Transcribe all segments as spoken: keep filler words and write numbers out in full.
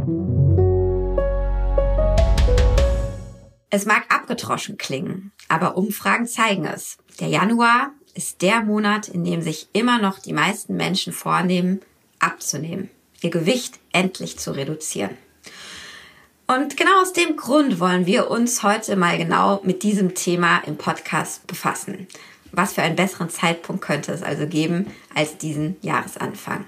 Es mag abgedroschen klingen, aber Umfragen zeigen es. Der Januar ist der Monat, in dem sich immer noch die meisten Menschen vornehmen, abzunehmen, ihr Gewicht endlich zu reduzieren. Und genau aus dem Grund wollen wir uns heute mal genau mit diesem Thema im Podcast befassen. Was für einen besseren Zeitpunkt könnte es also geben als diesen Jahresanfang?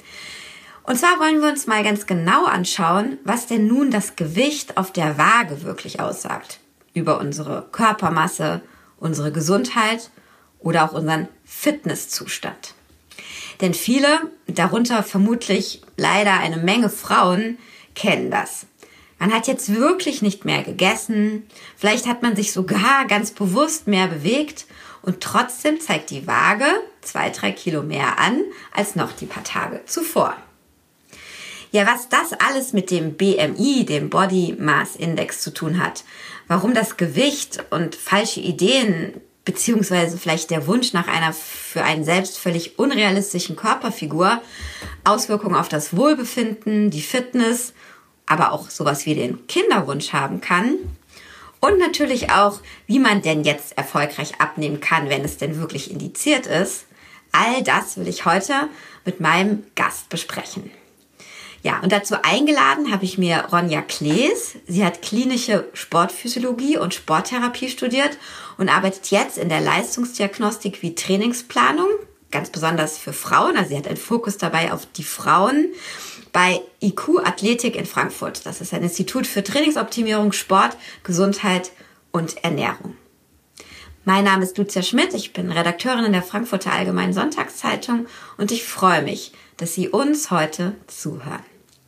Und zwar wollen wir uns mal ganz genau anschauen, was denn nun das Gewicht auf der Waage wirklich aussagt. Über unsere Körpermasse, unsere Gesundheit oder auch unseren Fitnesszustand. Denn viele, darunter vermutlich leider eine Menge Frauen, kennen das. Man hat jetzt wirklich nicht mehr gegessen, vielleicht hat man sich sogar ganz bewusst mehr bewegt und trotzdem zeigt die Waage zwei, drei Kilo mehr an als noch die paar Tage zuvor. Ja, was das alles mit dem B M I, dem Body Mass Index, zu tun hat, warum das Gewicht und falsche Ideen beziehungsweise vielleicht der Wunsch nach einer für einen selbst völlig unrealistischen Körperfigur Auswirkungen auf das Wohlbefinden, die Fitness, aber auch sowas wie den Kinderwunsch haben kann und natürlich auch, wie man denn jetzt erfolgreich abnehmen kann, wenn es denn wirklich indiziert ist. All das will ich heute mit meinem Gast besprechen. Ja, und dazu eingeladen habe ich mir Ronja Klees. Sie hat klinische Sportphysiologie und Sporttherapie studiert und arbeitet jetzt in der Leistungsdiagnostik wie Trainingsplanung, ganz besonders für Frauen. Also sie hat einen Fokus dabei auf die Frauen bei I Q Athletik in Frankfurt. Das ist ein Institut für Trainingsoptimierung, Sport, Gesundheit und Ernährung. Mein Name ist Lucia Schmidt, ich bin Redakteurin in der Frankfurter Allgemeinen Sonntagszeitung und ich freue mich, dass Sie uns heute zuhören.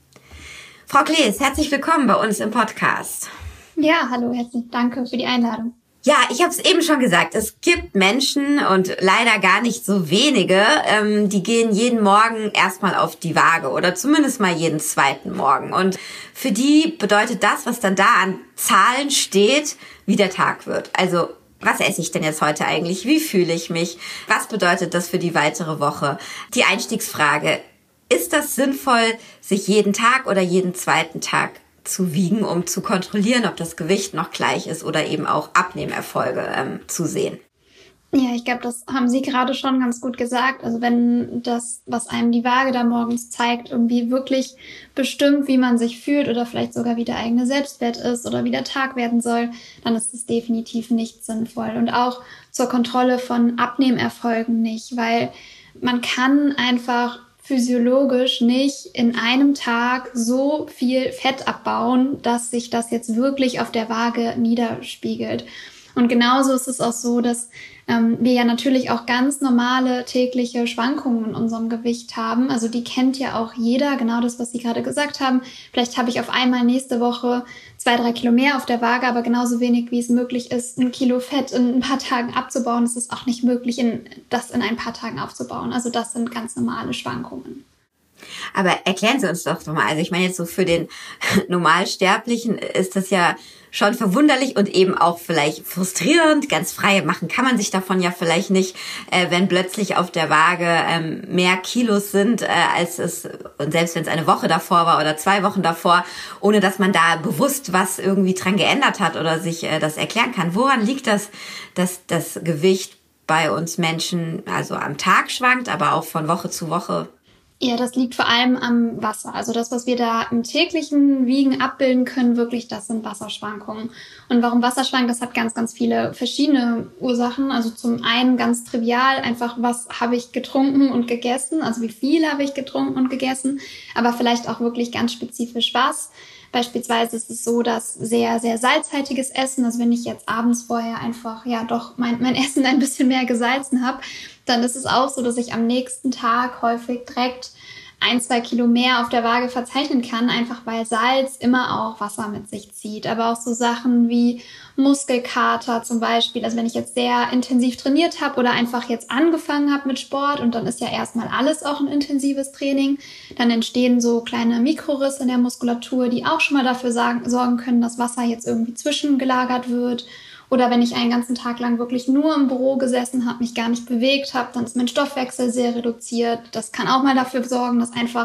Frau Klees, herzlich willkommen bei uns im Podcast. Ja, hallo, herzlich danke für die Einladung. Ja, ich habe es eben schon gesagt, es gibt Menschen und leider gar nicht so wenige, ähm, die gehen jeden Morgen erstmal auf die Waage oder zumindest mal jeden zweiten Morgen. Und für die bedeutet das, was dann da an Zahlen steht, wie der Tag wird. Also was esse ich denn jetzt heute eigentlich? Wie fühle ich mich? Was bedeutet das für die weitere Woche? Die Einstiegsfrage, ist das sinnvoll, sich jeden Tag oder jeden zweiten Tag zu wiegen, um zu kontrollieren, ob das Gewicht noch gleich ist oder eben auch Abnehmerfolge ähm, zu sehen? Ja, ich glaube, das haben Sie gerade schon ganz gut gesagt. Also wenn das, was einem die Waage da morgens zeigt, irgendwie wirklich bestimmt, wie man sich fühlt oder vielleicht sogar wie der eigene Selbstwert ist oder wie der Tag werden soll, dann ist es definitiv nicht sinnvoll. Und auch zur Kontrolle von Abnehmerfolgen nicht, weil man kann einfach physiologisch nicht in einem Tag so viel Fett abbauen, dass sich das jetzt wirklich auf der Waage niederspiegelt. Und genauso ist es auch so, dass ähm, wir ja natürlich auch ganz normale tägliche Schwankungen in unserem Gewicht haben. Also die kennt ja auch jeder, genau das, was Sie gerade gesagt haben. Vielleicht habe ich auf einmal nächste Woche zwei, drei Kilo mehr auf der Waage, aber genauso wenig, wie es möglich ist, ein Kilo Fett in ein paar Tagen abzubauen, ist es auch nicht möglich, in, das in ein paar Tagen aufzubauen. Also das sind ganz normale Schwankungen. Aber erklären Sie uns doch mal, also ich meine jetzt so für den Normalsterblichen ist das ja schon verwunderlich und eben auch vielleicht frustrierend. Ganz frei machen kann man sich davon ja vielleicht nicht, äh, wenn plötzlich auf der Waage ähm, mehr Kilos sind, äh, als es, und selbst wenn es eine Woche davor war oder zwei Wochen davor, ohne dass man da bewusst was irgendwie dran geändert hat oder sich äh, das erklären kann. Woran liegt das, dass das Gewicht bei uns Menschen also am Tag schwankt, aber auch von Woche zu Woche? Ja, das liegt vor allem am Wasser. Also das, was wir da im täglichen Wiegen abbilden können, wirklich, das sind Wasserschwankungen. Und warum Wasser schwankt, das hat ganz, ganz viele verschiedene Ursachen. Also zum einen ganz trivial, einfach was habe ich getrunken und gegessen, also wie viel habe ich getrunken und gegessen, aber vielleicht auch wirklich ganz spezifisch was. Beispielsweise ist es so, dass sehr, sehr salzhaltiges Essen, also wenn ich jetzt abends vorher einfach ja doch mein, mein Essen ein bisschen mehr gesalzen habe, dann ist es auch so, dass ich am nächsten Tag häufig direkt ein, zwei Kilo mehr auf der Waage verzeichnen kann, einfach weil Salz immer auch Wasser mit sich zieht. Aber auch so Sachen wie Muskelkater zum Beispiel, also wenn ich jetzt sehr intensiv trainiert habe oder einfach jetzt angefangen habe mit Sport und dann ist ja erstmal alles auch ein intensives Training, dann entstehen so kleine Mikrorisse in der Muskulatur, die auch schon mal dafür sagen, sorgen können, dass Wasser jetzt irgendwie zwischengelagert wird. Oder wenn ich einen ganzen Tag lang wirklich nur im Büro gesessen habe, mich gar nicht bewegt habe, dann ist mein Stoffwechsel sehr reduziert. Das kann auch mal dafür sorgen, dass einfach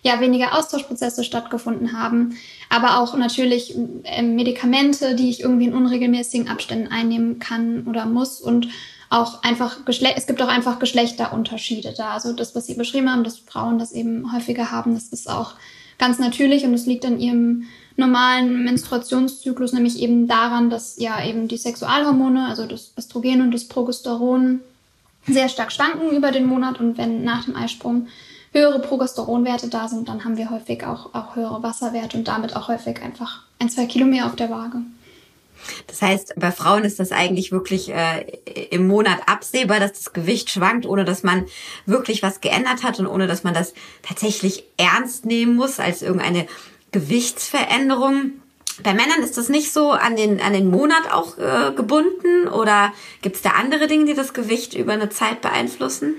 ja weniger Austauschprozesse stattgefunden haben. Aber auch natürlich äh, Medikamente, die ich irgendwie in unregelmäßigen Abständen einnehmen kann oder muss. Und auch einfach, Geschle- es gibt auch einfach Geschlechterunterschiede da. Also das, was Sie beschrieben haben, dass Frauen das eben häufiger haben, das ist auch ganz natürlich und es liegt an ihrem normalen Menstruationszyklus, nämlich eben daran, dass ja eben die Sexualhormone, also das Östrogen und das Progesteron, sehr stark schwanken über den Monat. Und wenn nach dem Eisprung höhere Progesteronwerte da sind, dann haben wir häufig auch, auch höhere Wasserwerte und damit auch häufig einfach ein, zwei Kilo mehr auf der Waage. Das heißt, bei Frauen ist das eigentlich wirklich äh, im Monat absehbar, dass das Gewicht schwankt, ohne dass man wirklich was geändert hat und ohne dass man das tatsächlich ernst nehmen muss als irgendeine Gewichtsveränderung. Bei Männern ist das nicht so an den an den Monat auch äh, gebunden oder gibt es da andere Dinge, die das Gewicht über eine Zeit beeinflussen?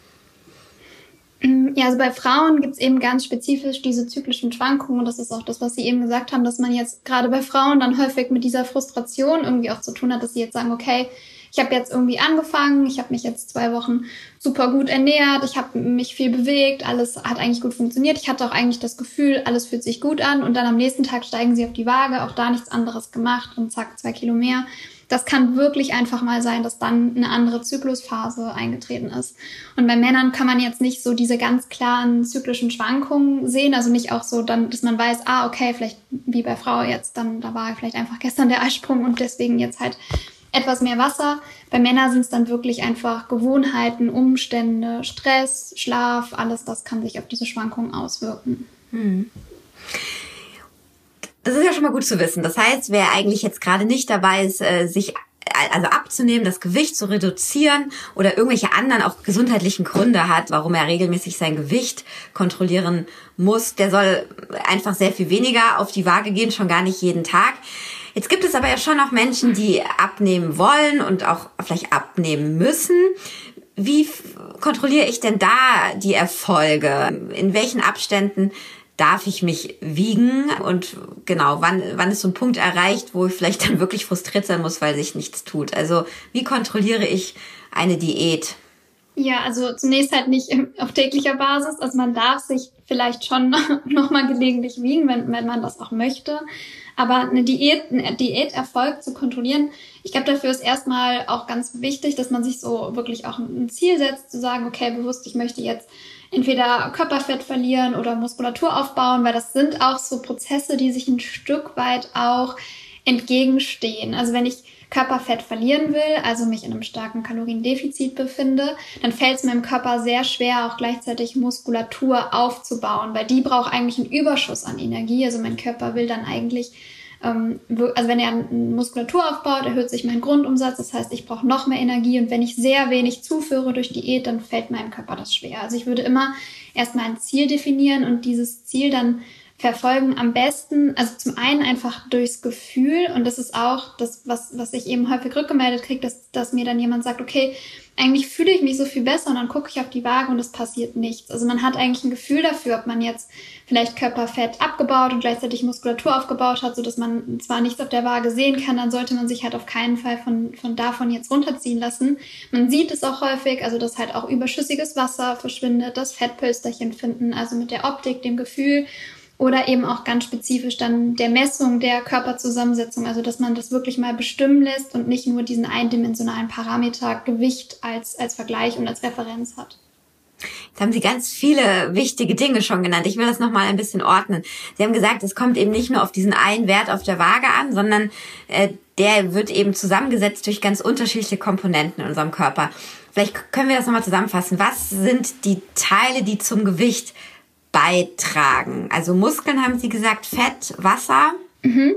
Ja, also bei Frauen gibt es eben ganz spezifisch diese zyklischen Schwankungen und das ist auch das, was Sie eben gesagt haben, dass man jetzt gerade bei Frauen dann häufig mit dieser Frustration irgendwie auch zu tun hat, dass sie jetzt sagen, okay, ich habe jetzt irgendwie angefangen, ich habe mich jetzt zwei Wochen super gut ernährt, ich habe mich viel bewegt, alles hat eigentlich gut funktioniert, ich hatte auch eigentlich das Gefühl, alles fühlt sich gut an und dann am nächsten Tag steigen sie auf die Waage, auch da nichts anderes gemacht und zack, zwei Kilo mehr. Das kann wirklich einfach mal sein, dass dann eine andere Zyklusphase eingetreten ist. Und bei Männern kann man jetzt nicht so diese ganz klaren zyklischen Schwankungen sehen, also nicht auch so, dann, dass man weiß, ah, okay, vielleicht wie bei Frau jetzt, dann da war vielleicht einfach gestern der Eisprung und deswegen jetzt halt etwas mehr Wasser. Bei Männern sind es dann wirklich einfach Gewohnheiten, Umstände, Stress, Schlaf, alles das kann sich auf diese Schwankungen auswirken. Hm. Das ist ja schon mal gut zu wissen. Das heißt, wer eigentlich jetzt gerade nicht dabei ist, sich also abzunehmen, das Gewicht zu reduzieren oder irgendwelche anderen auch gesundheitlichen Gründe hat, warum er regelmäßig sein Gewicht kontrollieren muss, der soll einfach sehr viel weniger auf die Waage gehen, schon gar nicht jeden Tag. Jetzt gibt es aber ja schon auch Menschen, die abnehmen wollen und auch vielleicht abnehmen müssen. Wie kontrolliere ich denn da die Erfolge? In welchen Abständen darf ich mich wiegen und genau, wann, wann ist so ein Punkt erreicht, wo ich vielleicht dann wirklich frustriert sein muss, weil sich nichts tut? Also wie kontrolliere ich eine Diät? Ja, also zunächst halt nicht auf täglicher Basis. Also man darf sich vielleicht schon nochmal gelegentlich wiegen, wenn, wenn man das auch möchte. Aber eine Diät, ein Diäterfolg zu kontrollieren, ich glaube, dafür ist erstmal auch ganz wichtig, dass man sich so wirklich auch ein Ziel setzt, zu sagen, okay, bewusst, ich möchte jetzt entweder Körperfett verlieren oder Muskulatur aufbauen, weil das sind auch so Prozesse, die sich ein Stück weit auch entgegenstehen. Also wenn ich Körperfett verlieren will, also mich in einem starken Kaloriendefizit befinde, dann fällt es meinem Körper sehr schwer, auch gleichzeitig Muskulatur aufzubauen, weil die braucht eigentlich einen Überschuss an Energie. Also mein Körper will dann eigentlich, ähm, also wenn er Muskulatur aufbaut, erhöht sich mein Grundumsatz. Das heißt, ich brauche noch mehr Energie und wenn ich sehr wenig zuführe durch Diät, dann fällt meinem Körper das schwer. Also ich würde immer erstmal ein Ziel definieren und dieses Ziel dann verfolgen am besten, also zum einen einfach durchs Gefühl und das ist auch das, was, was ich eben häufig rückgemeldet kriege, dass, dass mir dann jemand sagt, okay, eigentlich fühle ich mich so viel besser und dann gucke ich auf die Waage und es passiert nichts. Also man hat eigentlich ein Gefühl dafür, ob man jetzt vielleicht Körperfett abgebaut und gleichzeitig Muskulatur aufgebaut hat, sodass man zwar nichts auf der Waage sehen kann, dann sollte man sich halt auf keinen Fall von, von davon jetzt runterziehen lassen. Man sieht es auch häufig, also dass halt auch überschüssiges Wasser verschwindet, das Fettpölsterchen finden, also mit der Optik, dem Gefühl. Oder eben auch ganz spezifisch dann der Messung der Körperzusammensetzung, also dass man das wirklich mal bestimmen lässt und nicht nur diesen eindimensionalen Parameter Gewicht als, als Vergleich und als Referenz hat. Jetzt haben Sie ganz viele wichtige Dinge schon genannt. Ich will das nochmal ein bisschen ordnen. Sie haben gesagt, es kommt eben nicht nur auf diesen einen Wert auf der Waage an, sondern äh, der wird eben zusammengesetzt durch ganz unterschiedliche Komponenten in unserem Körper. Vielleicht können wir das nochmal zusammenfassen. Was sind die Teile, die zum Gewicht beitragen? Also Muskeln haben Sie gesagt, Fett, Wasser. Mhm.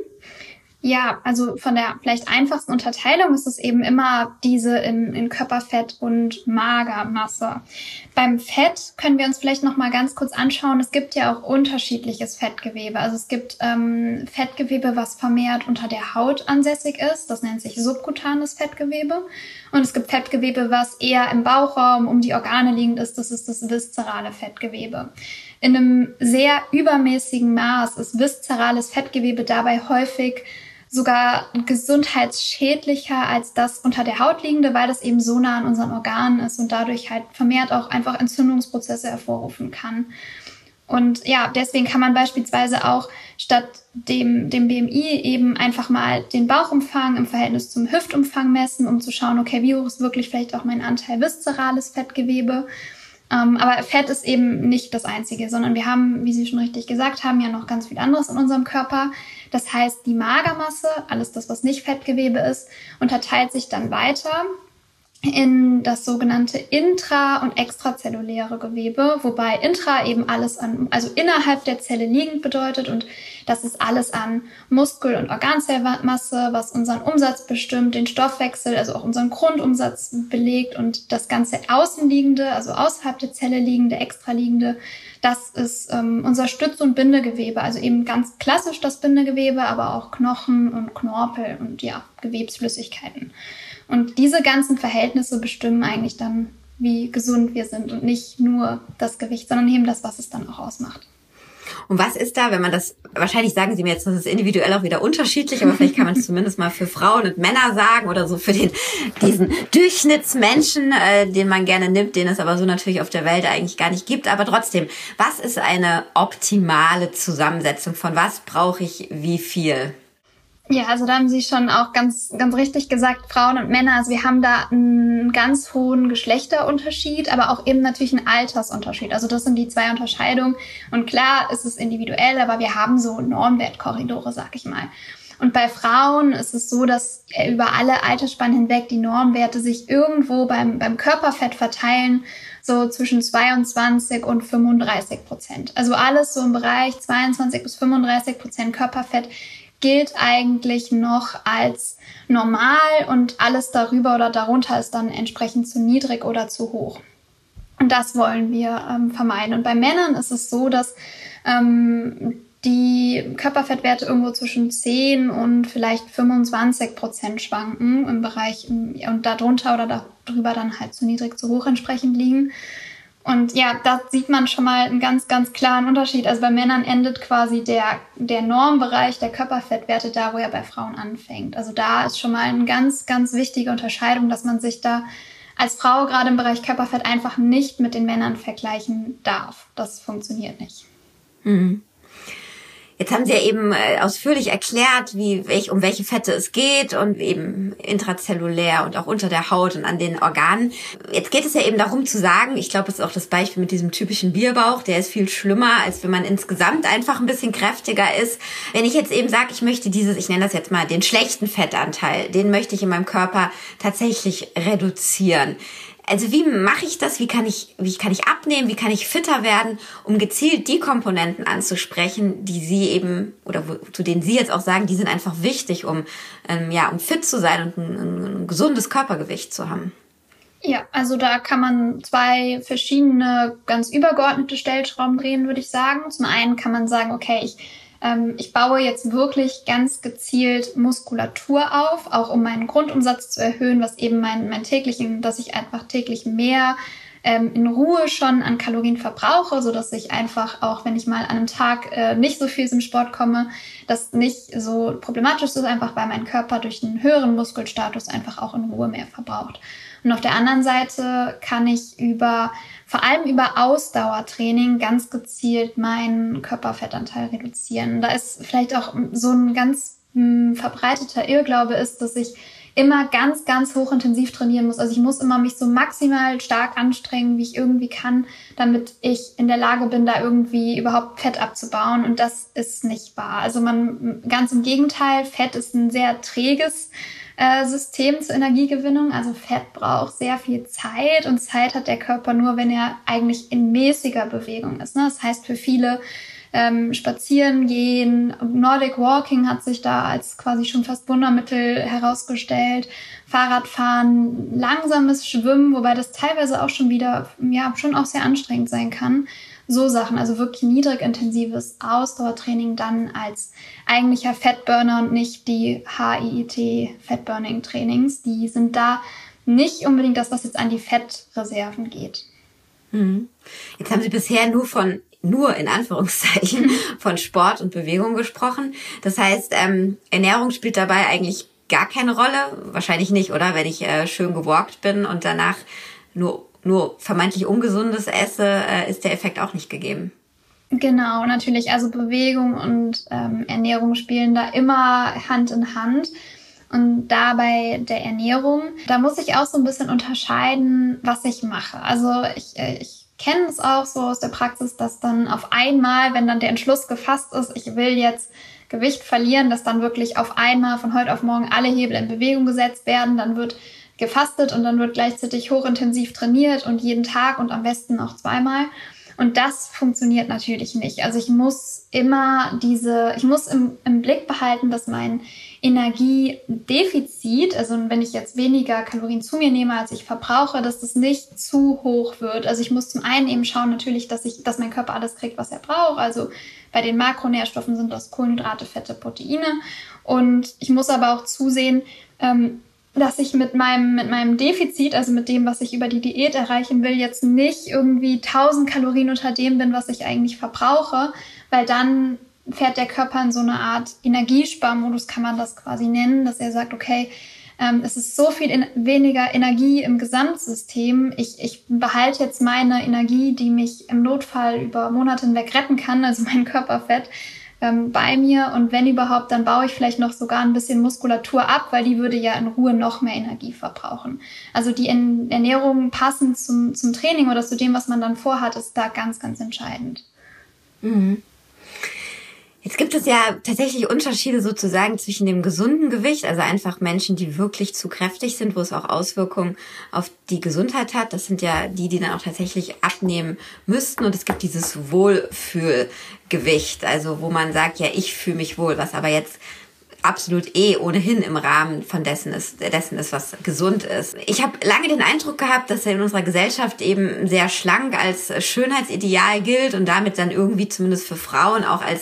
Ja, also von der vielleicht einfachsten Unterteilung ist es eben immer diese in, in Körperfett und Magermasse. Beim Fett können wir uns vielleicht noch mal ganz kurz anschauen. Es gibt ja auch unterschiedliches Fettgewebe. Also es gibt ähm, Fettgewebe, was vermehrt unter der Haut ansässig ist. Das nennt sich subkutanes Fettgewebe. Und es gibt Fettgewebe, was eher im Bauchraum um die Organe liegend ist. Das ist das viszerale Fettgewebe. In einem sehr übermäßigen Maß ist viszerales Fettgewebe dabei häufig sogar gesundheitsschädlicher als das unter der Haut liegende, weil das eben so nah an unseren Organen ist und dadurch halt vermehrt auch einfach Entzündungsprozesse hervorrufen kann. Und ja, deswegen kann man beispielsweise auch statt dem, dem B M I eben einfach mal den Bauchumfang im Verhältnis zum Hüftumfang messen, um zu schauen, okay, wie hoch ist wirklich vielleicht auch mein Anteil viszerales Fettgewebe. Ähm, aber Fett ist eben nicht das Einzige, sondern wir haben, wie Sie schon richtig gesagt haben, ja noch ganz viel anderes in unserem Körper. Das heißt, die Magermasse, alles das, was nicht Fettgewebe ist, unterteilt sich dann weiter in das sogenannte intra- und extrazelluläre Gewebe, wobei intra eben alles an, also innerhalb der Zelle liegend bedeutet, und das ist alles an Muskel- und Organzellmasse, was unseren Umsatz bestimmt, den Stoffwechsel, also auch unseren Grundumsatz belegt, und das ganze Außenliegende, also außerhalb der Zelle liegende, extraliegende, das ist ähm, unser Stütz- und Bindegewebe, also eben ganz klassisch das Bindegewebe, aber auch Knochen und Knorpel und ja, Gewebsflüssigkeiten. Und diese ganzen Verhältnisse bestimmen eigentlich dann, wie gesund wir sind, und nicht nur das Gewicht, sondern eben das, was es dann auch ausmacht. Und was ist da, wenn man das, wahrscheinlich sagen Sie mir jetzt, das ist individuell auch wieder unterschiedlich, aber vielleicht kann man es zumindest mal für Frauen und Männer sagen oder so für den diesen Durchschnittsmenschen, äh, den man gerne nimmt, den es aber so natürlich auf der Welt eigentlich gar nicht gibt. Aber trotzdem, was ist eine optimale Zusammensetzung? Von was brauche ich wie viel? Ja, also da haben Sie schon auch ganz, ganz richtig gesagt, Frauen und Männer. Also wir haben da einen ganz hohen Geschlechterunterschied, aber auch eben natürlich einen Altersunterschied. Also das sind die zwei Unterscheidungen. Und klar ist es individuell, aber wir haben so Normwertkorridore, sag ich mal. Und bei Frauen ist es so, dass über alle Altersspannen hinweg die Normwerte sich irgendwo beim, beim Körperfett verteilen, so zwischen zweiundzwanzig und fünfunddreißig Prozent. Also alles so im Bereich zweiundzwanzig bis fünfunddreißig Prozent Körperfett gilt eigentlich noch als normal, und alles darüber oder darunter ist dann entsprechend zu niedrig oder zu hoch. Und das wollen wir ähm, vermeiden. Und bei Männern ist es so, dass ähm, die Körperfettwerte irgendwo zwischen zehn und vielleicht fünfundzwanzig Prozent schwanken im Bereich, und darunter oder darüber dann halt zu niedrig, zu hoch entsprechend liegen. Und ja, da sieht man schon mal einen ganz, ganz klaren Unterschied. Also bei Männern endet quasi der, der Normbereich der Körperfettwerte da, wo er bei Frauen anfängt. Also da ist schon mal eine ganz, ganz wichtige Unterscheidung, dass man sich da als Frau gerade im Bereich Körperfett einfach nicht mit den Männern vergleichen darf. Das funktioniert nicht. Mhm. Jetzt haben Sie ja eben ausführlich erklärt, wie welch, um welche Fette es geht und eben intrazellulär und auch unter der Haut und an den Organen. Jetzt geht es ja eben darum zu sagen, ich glaube, es ist auch das Beispiel mit diesem typischen Bierbauch, der ist viel schlimmer, als wenn man insgesamt einfach ein bisschen kräftiger ist. Wenn ich jetzt eben sage, ich möchte dieses, ich nenne das jetzt mal den schlechten Fettanteil, den möchte ich in meinem Körper tatsächlich reduzieren. Also wie mache ich das? Wie kann ich, wie kann ich abnehmen? Wie kann ich fitter werden, um gezielt die Komponenten anzusprechen, die Sie eben, oder wo, zu denen Sie jetzt auch sagen, die sind einfach wichtig, um, ähm, ja, um fit zu sein und ein, ein gesundes Körpergewicht zu haben? Ja, also da kann man zwei verschiedene, ganz übergeordnete Stellschrauben drehen, würde ich sagen. Zum einen kann man sagen, okay, ich Ich baue jetzt wirklich ganz gezielt Muskulatur auf, auch um meinen Grundumsatz zu erhöhen, was eben mein, mein täglichen, dass ich einfach täglich mehr ähm, in Ruhe schon an Kalorien verbrauche, sodass ich einfach, auch wenn ich mal an einem Tag äh, nicht so viel zum Sport komme, das nicht so problematisch ist, einfach weil mein Körper durch einen höheren Muskelstatus einfach auch in Ruhe mehr verbraucht. Und auf der anderen Seite kann ich über vor allem über Ausdauertraining ganz gezielt meinen Körperfettanteil reduzieren. Da ist vielleicht auch so ein ganz mh, verbreiteter Irrglaube ist, dass ich immer ganz, ganz hochintensiv trainieren muss. Also ich muss immer mich so maximal stark anstrengen, wie ich irgendwie kann, damit ich in der Lage bin, da irgendwie überhaupt Fett abzubauen. Und das ist nicht wahr. Also man, ganz im Gegenteil, Fett ist ein sehr träges System zur Energiegewinnung. Also Fett braucht sehr viel Zeit, und Zeit hat der Körper nur, wenn er eigentlich in mäßiger Bewegung ist. Das heißt, für viele ähm, Spazieren gehen, Nordic Walking hat sich da als quasi schon fast Wundermittel herausgestellt, Fahrradfahren, langsames Schwimmen, wobei das teilweise auch schon wieder, ja, schon auch sehr anstrengend sein kann. So Sachen, also wirklich niedrig intensives Ausdauertraining dann als eigentlicher Fettburner und nicht die H I I T-Fettburning-Trainings. Die sind da nicht unbedingt das, was jetzt an die Fettreserven geht. Mhm. Jetzt haben Sie bisher nur von, nur in Anführungszeichen, von Sport und Bewegung gesprochen. Das heißt, ähm, Ernährung spielt dabei eigentlich gar keine Rolle? Wahrscheinlich nicht, oder? Wenn ich äh, schön gewalkt bin und danach nur nur vermeintlich Ungesundes esse, äh, ist der Effekt auch nicht gegeben. Genau, natürlich. Also Bewegung und ähm, Ernährung spielen da immer Hand in Hand. Und da bei der Ernährung, da muss ich auch so ein bisschen unterscheiden, was ich mache. Also ich, ich kenne es auch so aus der Praxis, dass dann auf einmal, wenn dann der Entschluss gefasst ist, ich will jetzt Gewicht verlieren, dass dann wirklich auf einmal von heute auf morgen alle Hebel in Bewegung gesetzt werden. Dann wird gefastet und dann wird gleichzeitig hochintensiv trainiert und jeden Tag und am besten auch zweimal. Und das funktioniert natürlich nicht. Also ich muss immer diese, ich muss im, im Blick behalten, dass mein Energiedefizit, also wenn ich jetzt weniger Kalorien zu mir nehme, als ich verbrauche, dass das nicht zu hoch wird. Also ich muss zum einen eben schauen natürlich, dass ich, dass mein Körper alles kriegt, was er braucht. Also bei den Makronährstoffen sind das Kohlenhydrate, Fette, Proteine. Und ich muss aber auch zusehen, ähm, dass ich mit meinem, mit meinem Defizit, also mit dem, was ich über die Diät erreichen will, jetzt nicht irgendwie tausend Kalorien unter dem bin, was ich eigentlich verbrauche, weil dann fährt der Körper in so eine Art Energiesparmodus, kann man das quasi nennen, dass er sagt, okay, ähm, es ist so viel in, weniger Energie im Gesamtsystem, ich, ich behalte jetzt meine Energie, die mich im Notfall über Monate hinweg retten kann, also mein Körperfett, Ähm, bei mir und wenn überhaupt, dann baue ich vielleicht noch sogar ein bisschen Muskulatur ab, weil die würde ja in Ruhe noch mehr Energie verbrauchen. Also die Ernährung passend zum, zum Training oder zu dem, was man dann vorhat, ist da ganz, ganz entscheidend. Mhm. Jetzt gibt es ja tatsächlich Unterschiede sozusagen zwischen dem gesunden Gewicht, also einfach Menschen, die wirklich zu kräftig sind, wo es auch Auswirkungen auf die Gesundheit hat. Das sind ja die, die dann auch tatsächlich abnehmen müssten. Und es gibt dieses Wohlfühlgewicht, also wo man sagt, ja, ich fühle mich wohl, was aber jetzt absolut eh ohnehin im Rahmen von dessen ist, dessen ist, was gesund ist. Ich habe lange den Eindruck gehabt, dass er in unserer Gesellschaft eben sehr schlank als Schönheitsideal gilt und damit dann irgendwie zumindest für Frauen auch als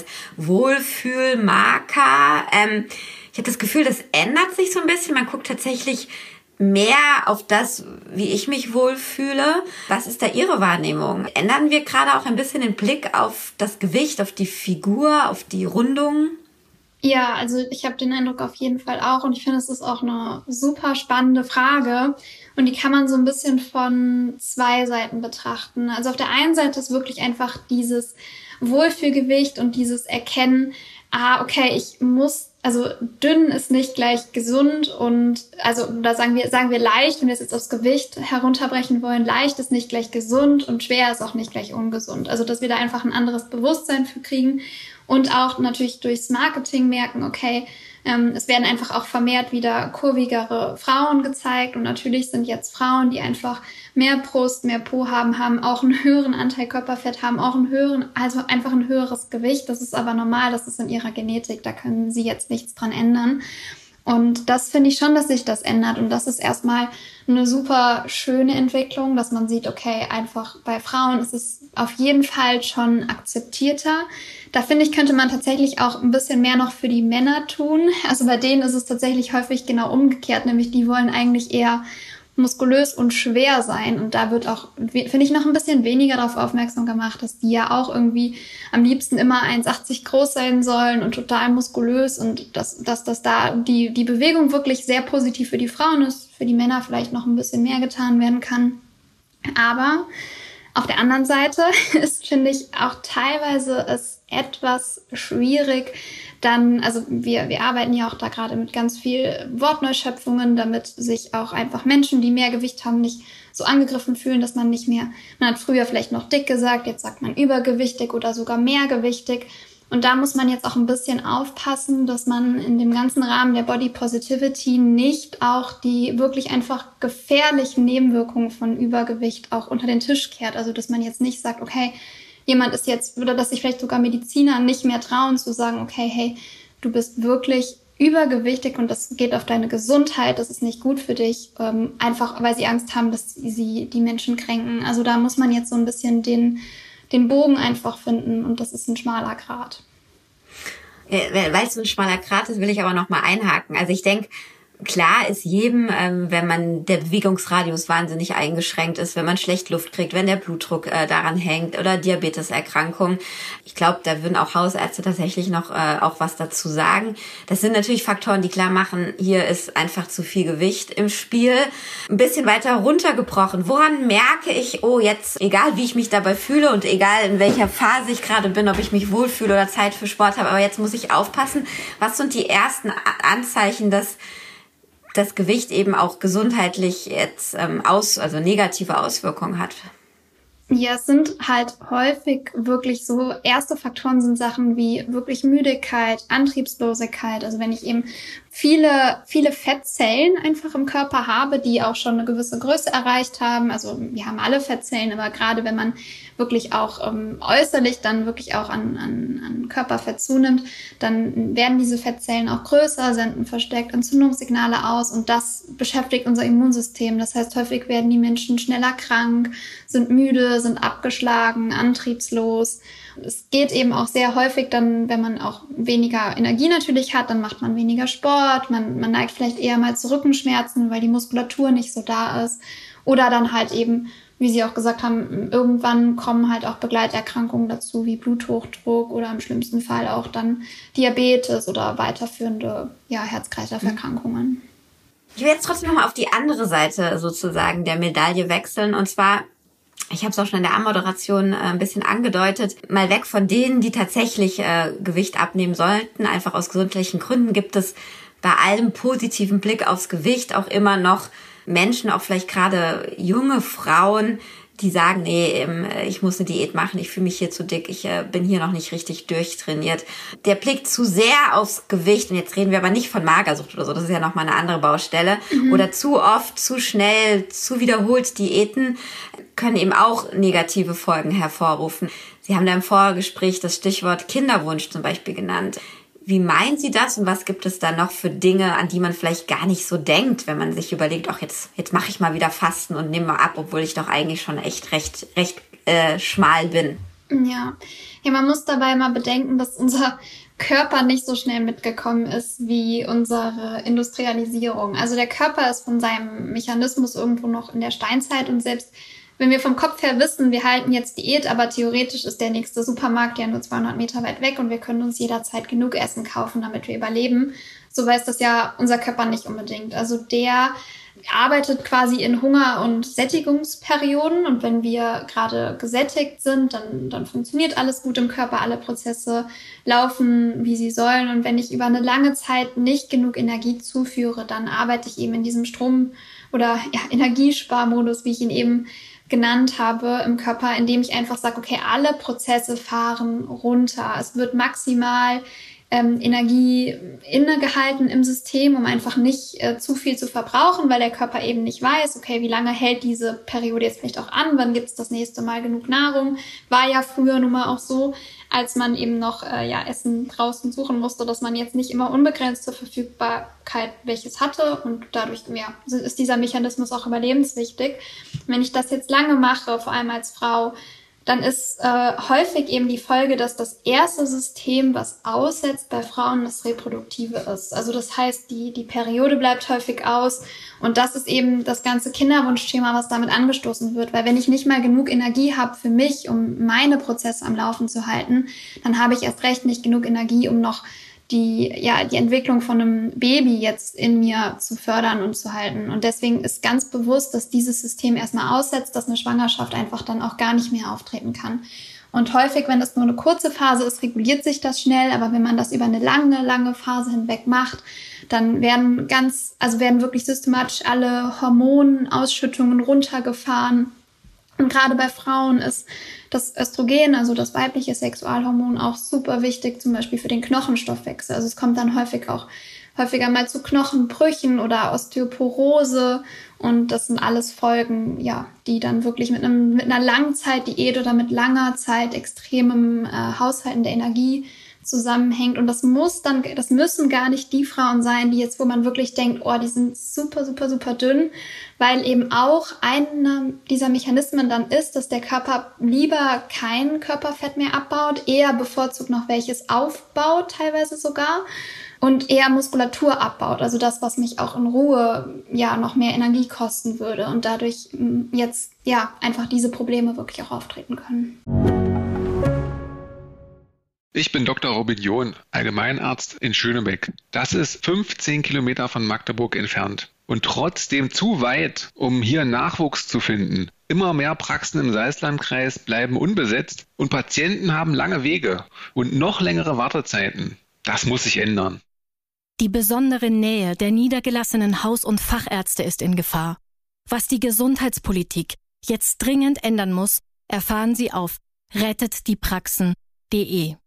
Wohlfühlmarker. Ähm, ich habe das Gefühl, das ändert sich so ein bisschen. Man guckt tatsächlich mehr auf das, wie ich mich wohlfühle. Was ist da Ihre Wahrnehmung? Ändern wir gerade auch ein bisschen den Blick auf das Gewicht, auf die Figur, auf die Rundung? Ja, also ich habe den Eindruck auf jeden Fall auch und ich finde, es ist auch eine super spannende Frage und die kann man so ein bisschen von zwei Seiten betrachten. Also auf der einen Seite ist wirklich einfach dieses Wohlfühlgewicht und dieses Erkennen, ah, okay, ich muss, also dünn ist nicht gleich gesund und also da sagen wir, sagen wir leicht, wenn wir es jetzt aufs Gewicht herunterbrechen wollen, leicht ist nicht gleich gesund und schwer ist auch nicht gleich ungesund. Also dass wir da einfach ein anderes Bewusstsein für kriegen. Und auch natürlich durchs Marketing merken, okay, ähm, es werden einfach auch vermehrt wieder kurvigere Frauen gezeigt. Und natürlich sind jetzt Frauen, die einfach mehr Brust, mehr Po haben, haben auch einen höheren Anteil Körperfett, haben auch einen höheren, also einfach ein höheres Gewicht. Das ist aber normal, das ist in ihrer Genetik, da können sie jetzt nichts dran ändern. Und das finde ich schon, dass sich das ändert. Und das ist erstmal eine super schöne Entwicklung, dass man sieht, okay, einfach bei Frauen ist es auf jeden Fall schon akzeptierter. Da finde ich, könnte man tatsächlich auch ein bisschen mehr noch für die Männer tun. Also bei denen ist es tatsächlich häufig genau umgekehrt, nämlich die wollen eigentlich eher muskulös und schwer sein. Und da wird auch, finde ich, noch ein bisschen weniger darauf aufmerksam gemacht, dass die ja auch irgendwie am liebsten immer eins achtzig groß sein sollen und total muskulös und dass, dass, dass da die, die Bewegung wirklich sehr positiv für die Frauen ist, für die Männer vielleicht noch ein bisschen mehr getan werden kann. Aber auf der anderen Seite ist, finde ich, auch teilweise es etwas schwierig, dann, also wir, wir arbeiten ja auch da gerade mit ganz viel Wortneuschöpfungen, damit sich auch einfach Menschen, die mehr Gewicht haben, nicht so angegriffen fühlen, dass man nicht mehr, man hat früher vielleicht noch dick gesagt, jetzt sagt man übergewichtig oder sogar mehrgewichtig. Und da muss man jetzt auch ein bisschen aufpassen, dass man in dem ganzen Rahmen der Body Positivity nicht auch die wirklich einfach gefährlichen Nebenwirkungen von Übergewicht auch unter den Tisch kehrt. Also dass man jetzt nicht sagt, okay, jemand ist jetzt, oder dass sich vielleicht sogar Mediziner nicht mehr trauen zu sagen, okay, hey, du bist wirklich übergewichtig und das geht auf deine Gesundheit, das ist nicht gut für dich, ähm, einfach weil sie Angst haben, dass sie die Menschen kränken. Also da muss man jetzt so ein bisschen den, den Bogen einfach finden und das ist ein schmaler Grat. Weil es so ein schmaler Grat ist, will ich aber noch mal einhaken. Also ich denke, Klar ist jedem, ähm, wenn man der Bewegungsradius wahnsinnig eingeschränkt ist, wenn man schlecht Luft kriegt, wenn der Blutdruck äh, daran hängt oder Diabeteserkrankung. Ich glaube, da würden auch Hausärzte tatsächlich noch äh, auch was dazu sagen. Das sind natürlich Faktoren, die klar machen, hier ist einfach zu viel Gewicht im Spiel. Ein bisschen weiter runtergebrochen. Woran merke ich, oh jetzt, egal wie ich mich dabei fühle und egal in welcher Phase ich gerade bin, ob ich mich wohlfühle oder Zeit für Sport habe, aber jetzt muss ich aufpassen. Was sind die ersten Anzeichen, dass das Gewicht eben auch gesundheitlich jetzt ähm, aus, also negative Auswirkungen hat? Ja, es sind halt häufig wirklich so, erste Faktoren sind Sachen wie wirklich Müdigkeit, Antriebslosigkeit. Also wenn ich eben viele, viele Fettzellen einfach im Körper habe, die auch schon eine gewisse Größe erreicht haben. Also wir haben alle Fettzellen, aber gerade wenn man wirklich auch ähm, äußerlich dann wirklich auch an, an, an Körperfett zunimmt, dann werden diese Fettzellen auch größer, senden verstärkt Entzündungssignale aus und das beschäftigt unser Immunsystem. Das heißt, häufig werden die Menschen schneller krank, sind müde, sind abgeschlagen, antriebslos. Es geht eben auch sehr häufig dann, wenn man auch weniger Energie natürlich hat, dann macht man weniger Sport, man, man neigt vielleicht eher mal zu Rückenschmerzen, weil die Muskulatur nicht so da ist. Oder dann halt eben, wie Sie auch gesagt haben, irgendwann kommen halt auch Begleiterkrankungen dazu, wie Bluthochdruck oder im schlimmsten Fall auch dann Diabetes oder weiterführende ja, Herz-Kreislauf-Erkrankungen. Ich will jetzt trotzdem nochmal auf die andere Seite sozusagen der Medaille wechseln. Und zwar, ich habe es auch schon in der Anmoderation äh, ein bisschen angedeutet, mal weg von denen, die tatsächlich äh, Gewicht abnehmen sollten. Einfach aus gesundheitlichen Gründen gibt es bei allem positiven Blick aufs Gewicht auch immer noch Menschen, auch vielleicht gerade junge Frauen, die sagen, nee, ich muss eine Diät machen, ich fühle mich hier zu dick, ich bin hier noch nicht richtig durchtrainiert. Der Blick zu sehr aufs Gewicht, und jetzt reden wir aber nicht von Magersucht oder so, das ist ja nochmal eine andere Baustelle, mhm. oder zu oft, zu schnell, zu wiederholt Diäten, können eben auch negative Folgen hervorrufen. Sie haben da im Vorgespräch das Stichwort Kinderwunsch zum Beispiel genannt. Wie meinen Sie das und was gibt es da noch für Dinge, an die man vielleicht gar nicht so denkt, wenn man sich überlegt, ach jetzt jetzt mache ich mal wieder Fasten und nehme mal ab, obwohl ich doch eigentlich schon echt recht recht äh, schmal bin? Ja, ja, man muss dabei mal bedenken, dass unser Körper nicht so schnell mitgekommen ist wie unsere Industrialisierung. Also der Körper ist von seinem Mechanismus irgendwo noch in der Steinzeit und selbst wenn wir vom Kopf her wissen, wir halten jetzt Diät, aber theoretisch ist der nächste Supermarkt ja nur zweihundert Meter weit weg und wir können uns jederzeit genug Essen kaufen, damit wir überleben. So weiß das ja unser Körper nicht unbedingt. Also der arbeitet quasi in Hunger- und Sättigungsperioden und wenn wir gerade gesättigt sind, dann, dann funktioniert alles gut im Körper, alle Prozesse laufen, wie sie sollen und wenn ich über eine lange Zeit nicht genug Energie zuführe, dann arbeite ich eben in diesem Strom- oder ja, Energiesparmodus, wie ich ihn eben genannt habe im Körper, indem ich einfach sage, okay, alle Prozesse fahren runter. Es wird maximal ähm, Energie innegehalten im System, um einfach nicht äh, zu viel zu verbrauchen, weil der Körper eben nicht weiß, okay, wie lange hält diese Periode jetzt vielleicht auch an, wann gibt es das nächste Mal genug Nahrung. War ja früher nun mal auch so, als man eben noch äh, ja, Essen draußen suchen musste, dass man jetzt nicht immer unbegrenzte Verfügbarkeit welches hatte und dadurch ja, ist dieser Mechanismus auch überlebenswichtig. Wenn ich das jetzt lange mache, vor allem als Frau, dann ist äh, häufig eben die Folge, dass das erste System, was aussetzt bei Frauen, das Reproduktive ist. Also das heißt, die, die Periode bleibt häufig aus und das ist eben das ganze Kinderwunschthema, was damit angestoßen wird. Weil wenn ich nicht mal genug Energie habe für mich, um meine Prozesse am Laufen zu halten, dann habe ich erst recht nicht genug Energie, um noch die, ja, die Entwicklung von einem Baby jetzt in mir zu fördern und zu halten. Und deswegen ist ganz bewusst, dass dieses System erstmal aussetzt, dass eine Schwangerschaft einfach dann auch gar nicht mehr auftreten kann. Und häufig, wenn das nur eine kurze Phase ist, reguliert sich das schnell. Aber wenn man das über eine lange, lange Phase hinweg macht, dann werden ganz, also werden wirklich systematisch alle Hormonausschüttungen runtergefahren. Und gerade bei Frauen ist das Östrogen, also das weibliche Sexualhormon, auch super wichtig, zum Beispiel für den Knochenstoffwechsel. Also es kommt dann häufig auch häufiger mal zu Knochenbrüchen oder Osteoporose. Und das sind alles Folgen, ja, die dann wirklich mit einem mit einer Langzeitdiät oder mit langer Zeit extremem äh, Haushalten der Energie zusammenhängt. Und das muss dann, das müssen gar nicht die Frauen sein, die jetzt, wo man wirklich denkt, oh, die sind super, super, super dünn, weil eben auch einer dieser Mechanismen dann ist, dass der Körper lieber kein Körperfett mehr abbaut, eher bevorzugt noch welches aufbaut, teilweise sogar, und eher Muskulatur abbaut, also das, was mich auch in Ruhe ja noch mehr Energie kosten würde und dadurch jetzt ja einfach diese Probleme wirklich auch auftreten können. Ich bin Doktor Robin John, Allgemeinarzt in Schönebeck. Das ist fünfzehn Kilometer von Magdeburg entfernt und trotzdem zu weit, um hier Nachwuchs zu finden. Immer mehr Praxen im Salzlandkreis bleiben unbesetzt und Patienten haben lange Wege und noch längere Wartezeiten. Das muss sich ändern. Die besondere Nähe der niedergelassenen Haus- und Fachärzte ist in Gefahr. Was die Gesundheitspolitik jetzt dringend ändern muss, erfahren Sie auf rettet die praxen punkt de.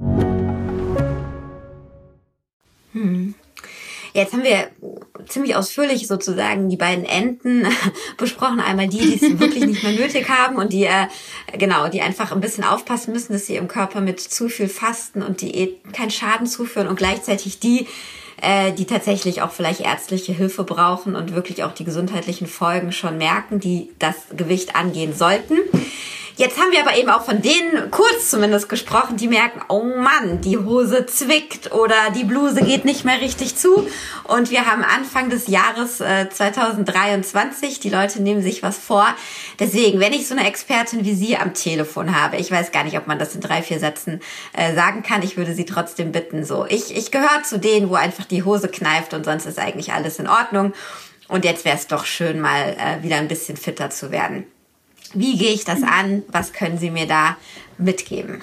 Hm. Jetzt haben wir ziemlich ausführlich sozusagen die beiden Enden besprochen. Einmal die, die es wirklich nicht mehr nötig haben und die, äh, genau, die einfach ein bisschen aufpassen müssen, dass sie ihrem Körper mit zu viel Fasten und Diät keinen Schaden zuführen, und gleichzeitig die, äh, die tatsächlich auch vielleicht ärztliche Hilfe brauchen und wirklich auch die gesundheitlichen Folgen schon merken, die das Gewicht angehen sollten. Jetzt haben wir aber eben auch von denen kurz zumindest gesprochen, die merken, oh Mann, die Hose zwickt oder die Bluse geht nicht mehr richtig zu. Und wir haben Anfang des Jahres äh, zwanzig dreiundzwanzig, die Leute nehmen sich was vor. Deswegen, wenn ich so eine Expertin wie Sie am Telefon habe, ich weiß gar nicht, ob man das in drei, vier Sätzen äh, sagen kann, ich würde Sie trotzdem bitten, so. Ich, ich gehöre zu denen, wo einfach die Hose kneift und sonst ist eigentlich alles in Ordnung. Und jetzt wäre es doch schön, mal äh, wieder ein bisschen fitter zu werden. Wie gehe ich das an? Was können Sie mir da mitgeben?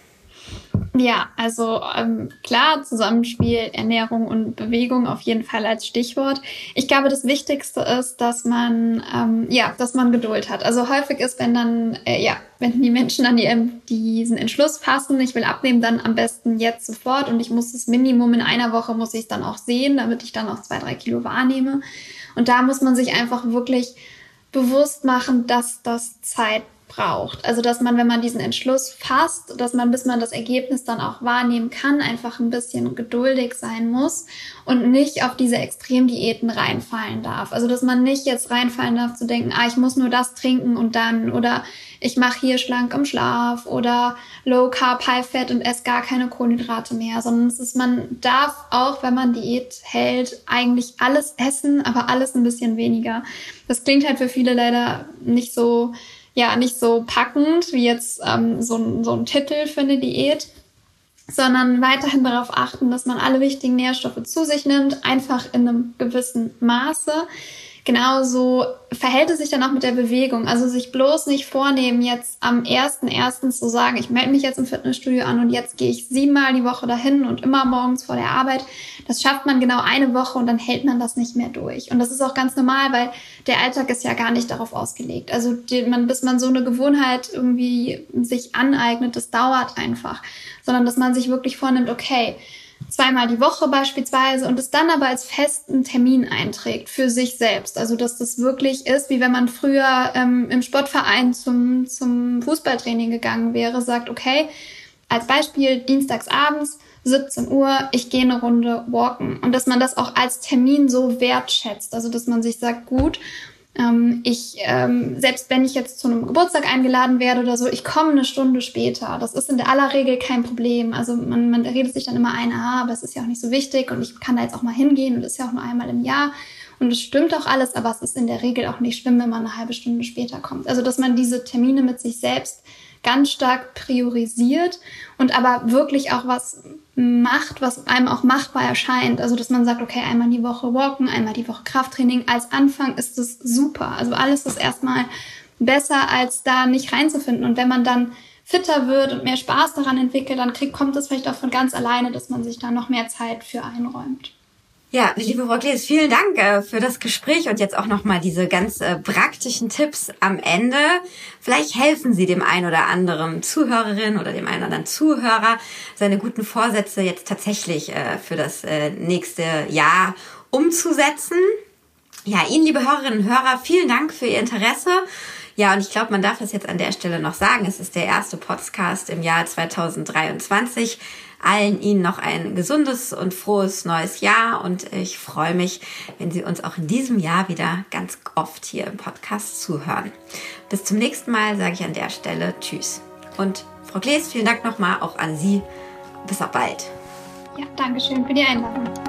Ja, also ähm, klar, Zusammenspiel Ernährung und Bewegung auf jeden Fall als Stichwort. Ich glaube, das Wichtigste ist, dass man ähm, ja, dass man Geduld hat. Also häufig ist, wenn dann äh, ja, wenn die Menschen dann die, diesen Entschluss fassen, ich will abnehmen, dann am besten jetzt sofort und ich muss das Minimum in einer Woche muss ich es dann auch sehen, damit ich dann auch zwei, drei Kilo wahrnehme. Und da muss man sich einfach wirklich bewusst machen, dass das Zeit braucht. Also, dass man, wenn man diesen Entschluss fasst, dass man, bis man das Ergebnis dann auch wahrnehmen kann, einfach ein bisschen geduldig sein muss und nicht auf diese Extremdiäten reinfallen darf. Also, dass man nicht jetzt reinfallen darf zu denken, ah, ich muss nur das trinken und dann, oder ich mache hier schlank im Schlaf oder Low Carb, High Fat und esse gar keine Kohlenhydrate mehr, sondern es ist, man darf auch, wenn man Diät hält, eigentlich alles essen, aber alles ein bisschen weniger. Das klingt halt für viele leider nicht so ja, nicht so packend wie jetzt ähm, so, ein, so ein Titel für eine Diät, sondern weiterhin darauf achten, dass man alle wichtigen Nährstoffe zu sich nimmt, einfach in einem gewissen Maße. Genauso verhält es sich dann auch mit der Bewegung. Also sich bloß nicht vornehmen, jetzt am ersten ersten zu sagen, ich melde mich jetzt im Fitnessstudio an und jetzt gehe ich siebenmal die Woche dahin und immer morgens vor der Arbeit. Das schafft man genau eine Woche und dann hält man das nicht mehr durch. Und das ist auch ganz normal, weil der Alltag ist ja gar nicht darauf ausgelegt. Also die, man, bis man so eine Gewohnheit irgendwie sich aneignet, das dauert einfach. Sondern dass man sich wirklich vornimmt, okay, zweimal die Woche beispielsweise und es dann aber als festen Termin einträgt für sich selbst. Also dass das wirklich ist, wie wenn man früher ähm, im Sportverein zum, zum Fußballtraining gegangen wäre, sagt, okay, als Beispiel dienstags abends, siebzehn Uhr, ich gehe eine Runde walken. Und dass man das auch als Termin so wertschätzt. Also dass man sich sagt, gut, ähm, ich, ähm, selbst wenn ich jetzt zu einem Geburtstag eingeladen werde oder so, ich komme eine Stunde später. Das ist in der aller Regel kein Problem. Also man, man redet sich dann immer ein, ah, aber es ist ja auch nicht so wichtig und ich kann da jetzt auch mal hingehen und das ist ja auch nur einmal im Jahr. Und es stimmt auch alles, aber es ist in der Regel auch nicht schlimm, wenn man eine halbe Stunde später kommt. Also dass man diese Termine mit sich selbst ganz stark priorisiert und aber wirklich auch was macht, was einem auch machbar erscheint. Also dass man sagt, okay, einmal die Woche walken, einmal die Woche Krafttraining. Als Anfang ist es super. Also alles ist erstmal besser, als da nicht reinzufinden. Und wenn man dann fitter wird und mehr Spaß daran entwickelt, dann kriegt, kommt es vielleicht auch von ganz alleine, dass man sich da noch mehr Zeit für einräumt. Ja, liebe Frau Klees, vielen Dank äh, für das Gespräch und jetzt auch nochmal diese ganz äh, praktischen Tipps am Ende. Vielleicht helfen Sie dem einen oder anderen Zuhörerin oder dem einen oder anderen Zuhörer, seine guten Vorsätze jetzt tatsächlich äh, für das äh, nächste Jahr umzusetzen. Ja, Ihnen, liebe Hörerinnen und Hörer, vielen Dank für Ihr Interesse. Ja, und ich glaube, man darf es jetzt an der Stelle noch sagen. Es ist der erste Podcast im Jahr zweitausenddreiundzwanzig. Allen Ihnen noch ein gesundes und frohes neues Jahr. Und ich freue mich, wenn Sie uns auch in diesem Jahr wieder ganz oft hier im Podcast zuhören. Bis zum nächsten Mal sage ich an der Stelle Tschüss. Und Frau Klees, vielen Dank nochmal auch an Sie. Bis auch bald. Ja, danke schön für die Einladung.